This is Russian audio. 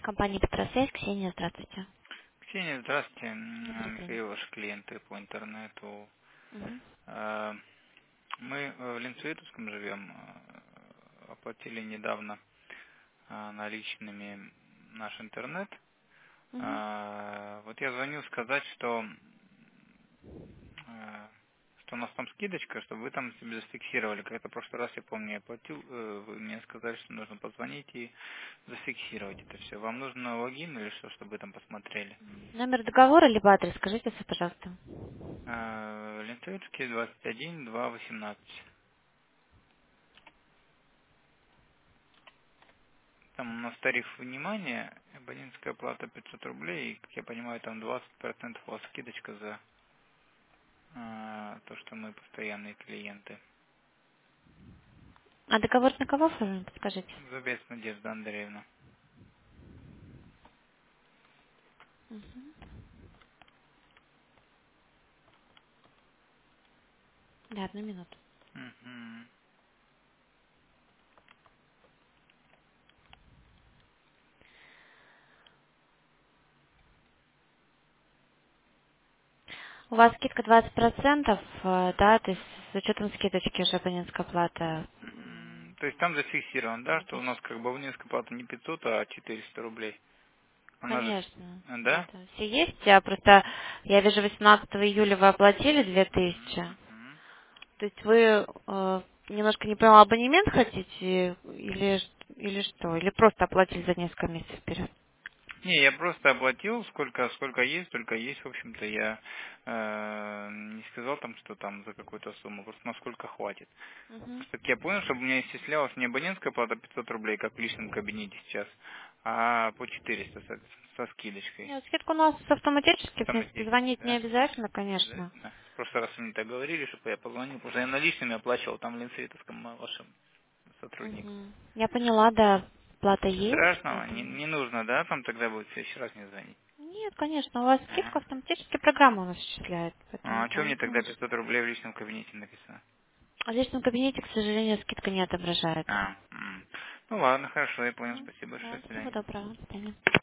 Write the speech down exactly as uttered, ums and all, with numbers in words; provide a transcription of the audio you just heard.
Компания Петросвязь, Ксения, здравствуйте. Ксения, здравствуйте. Добрый М, день. Михаил, ваши клиенты по интернету. Мгм. Э, Мы э, в Ленцеветовском живем, э, оплатили недавно э, наличными наш интернет. Мгм. Э, Вот я звоню сказать, что, э, что у нас там скидочка, чтобы вы там себе зафиксировали. Как это в прошлый раз, я помню, я платил, э, вы мне сказали, что нужно позвонить и зафиксировать это все. Вам нужен логин или что, чтобы вы там посмотрели? Номер договора либо адрес, скажите, все, пожалуйста. Э, Ленцеветский двадцать один два восемнадцать. Там у нас тариф внимания, абонентская плата пятьсот рублей, и, как я понимаю, там двадцать процентов у вас скидочка за э, то, что мы постоянные клиенты. А договор на кого оформлен, подскажите? Зубец Надежда Андреевна. Мгм. Да, одну минуту. Мгм. У вас скидка двадцать процентов, э, да, то есть с учетом скидочки уже абонентская плата. Мгм. То есть там зафиксировано, да, м, что у нас тысяч. как бы абонентская плата не пятьсот, а четыреста рублей. Она же, Конечно, э, да? это все есть. Я просто, я вижу, восемнадцатого июля вы оплатили две Мгм. тысячи. Мгм. То есть вы э, немножко не поняла, абонемент хотите или, или что? Или просто оплатили за несколько месяцев вперед? Не, я просто оплатил, сколько, сколько есть, столько есть. В общем-то, я э, не сказал там, что там за какую-то сумму, просто насколько хватит. Мгм. Чтобы я понял, чтобы у меня исчислялась не абонентская плата пятьсот рублей, как в личном кабинете сейчас, а по четыреста со, со скидочкой. Нет, скидка у нас автоматически, в принципе, Автоматически, звонить не да? обязательно, Не конечно. обязательно. В прошлый раз они так говорили, чтобы я позвонил, потому что я наличными оплачивал там в Ленсветовском э, вашим сотрудникам. Мгм. Я поняла, да, плата Ничего есть, страшного, не, поэтому... не нужно, да, там тогда будет в следующий раз не звонить. Нет, конечно, у вас А, скидка автоматически программа у нас исчисляет, а поэтому что мне звонить не тогда нужно. пятьсот рублей в личном кабинете написано? А в личном кабинете, к сожалению, скидка не отображается. А, м. Ну ладно, хорошо, я понял, Мгм. спасибо большое, Да, до всего свидания. доброго, до свидания.